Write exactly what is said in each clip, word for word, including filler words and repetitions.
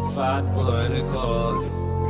Fat boy record.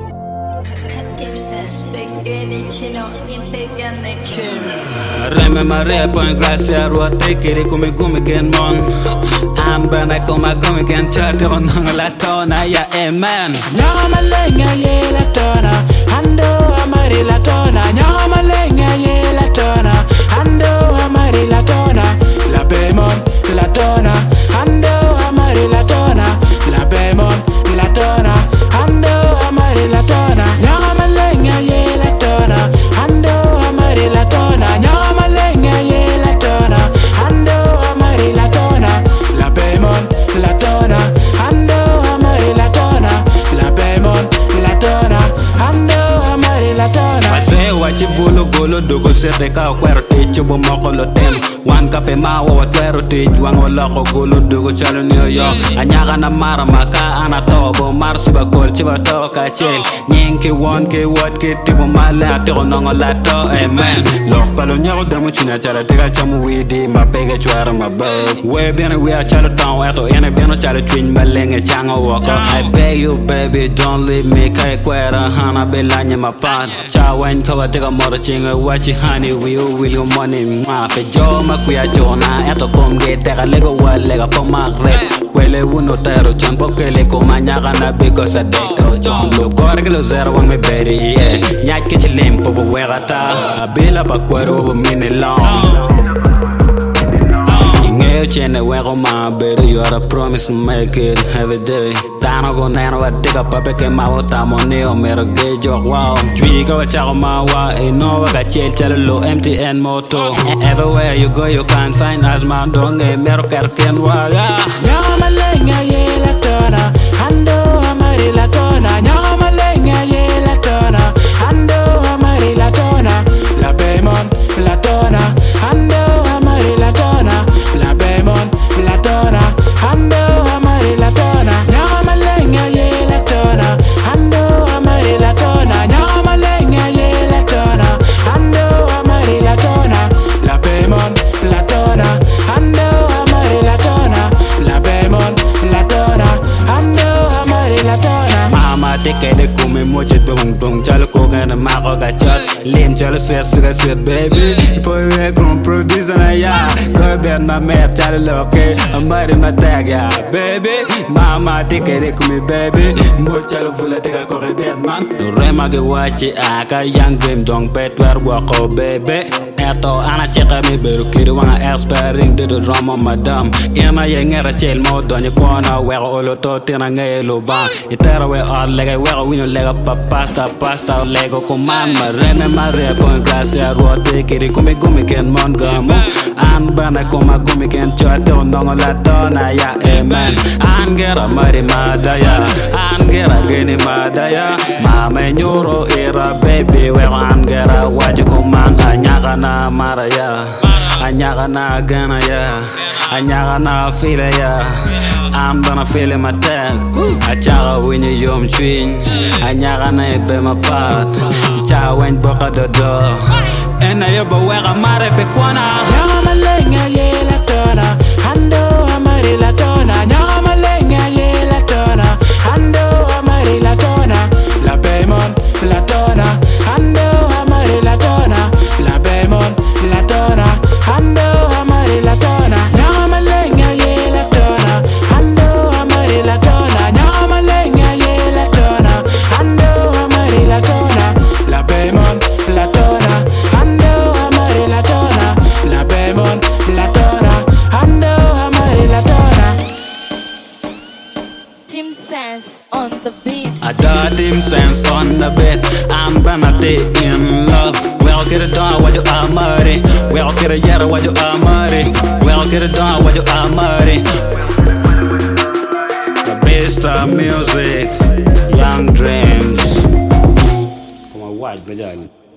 Reme Maria point gracia ruote kiri kumi gumi ken mon. Ambana koma gumi ken chate on la tona ya amen. Nyaga malenga ye la tona, ando amari la tona. Nyaga malenga ye la tona, ando amari la tona. La bemon la tona, ando amari la tona. La bemon la tona, ando amari la tona. Nyaga malenga ye la tona, ando amari la tona. Nyaga malenga ye la tona, ando amari la tona. La bemon la tona, ando amari la tona. La bemon la tona, ando amari la tona. Pase wachi vulu golo dogo serde ka kwero techo bo moko lo tem. Wan kape ma wa twero tech wango loko golo dogo chalo New York. Anyaga na mara maka ana tobo mar siba kol chiba to ka chel. Nying ke won ke wat ke tibo mala tero nongo la to amen. Lok palo nyago damu china chala teka chamu widi ma pege chwara ma bag. We bene we a chalo town eto ene beno chalo twin malenge chango wako. I beg you baby don't leave me kai kwera hana belanya ma pat. Chawen kawa teka moro chinga wachi honey we will you money ma pe jo ma kuya jona eto komge teka lego wa lega po ma rep. Wele uno tero chan pokele ko manyaga na because I date to John lo korge lo zero wang me baby yeah. Nyat ke chilim po bo wegata bila pa kwero bo mini long. Ingeo chene wego ma baby you are a promise to make it every day. Tano go nano wa diga pape ke ma wota moni o mero ge jok wow. Chui ka wa chako ma wa e no wa ka chel chalo lo M T N moto. Everywhere you go you can't find us ma donge mero kerken wa yeah. Nyaga malenga ye la tona, ando amari la tona. Nyaga malenga ye la tona, ando amari la tona. La bemon la tona, ando amari la tona. La bemon la tona, ando amari la tona. Nyaga malenga ye la tona, ando amari la tona. Nyaga malenga ye la tona, ando amari la tona. La bemon la tona, ando amari la tona. La bemon la tona, ando amari la tona. Mama teke de kumi moche dong dong chalo koga na mako ga chat. Lim chalo sweat sweat sweat baby. Boy we gon producer na ya. Go ben ma me chalo loke. Amari ma tag ya baby. Mama teke de kumi baby. Mo chalo fula teka kore ben man. Rema ge wachi aka young dream dong pet war wako baby. Eto ana cheka mi beru kiri wanga expiring de drama madam. Ema ye ngera chel mo donye kona wego olo to tina ngelo ba. Itera we all lega wego wino lega pa pasta pasta lego kumama reme mare point gracia ruote kiri kumi kumi ken mon gamo. An bana kuma kumi ken chote onongo la dona ya amen. An gera mari madaya, an gera geni madaya. Mama nyuro era baby wego an gera waji kuman anyaga na mara ya. Anyaga na gana ya, anyaga na feel ya. I'm gonna feel in my tag. Achaga when you yum twin. Anyaga na ipe my part. Cha when boka the door. And I yoba wega mare pe kwana. Nyaga malenga ye la tona, ando amari la tona. Nyaga malenga ye la tona, ando amari la tona. La bemon la tona, ando amari la tona. La bemon la tona, ando amari la tona. Nyaga malenga ye la tona, ando amari la tona. Nyaga malenga ye la tona, ando amari la tona. La bemon la tona, ando amari la tona. La bemon la tona, ando amari la tona. Tim Sense on the beat. I got him sense on the bed. I'm gonna stay in love. Well, get it done, what you are muddy. Well, get it yet, what you are muddy. Well, get it done, what you are muddy. The best of music, young dreams. Come on, watch, brother.